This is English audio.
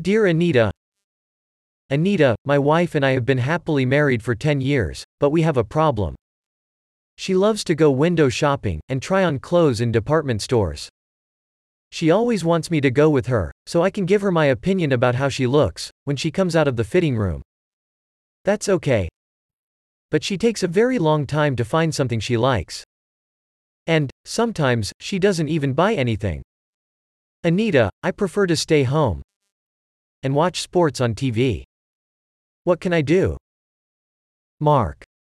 Dear Anita, Anita, my wife and I have been happily married for 10 years, but we have a problem. She loves to go window shopping and try on clothes in department stores. She always wants me to go with her, so I can give her my opinion about how she looks, when she comes out of the fitting room. That's okay. But she takes a very long time to find something she likes. And, sometimes, she doesn't even buy anything. Anita, I prefer to stay home and watch sports on TV. What can I do? Mark.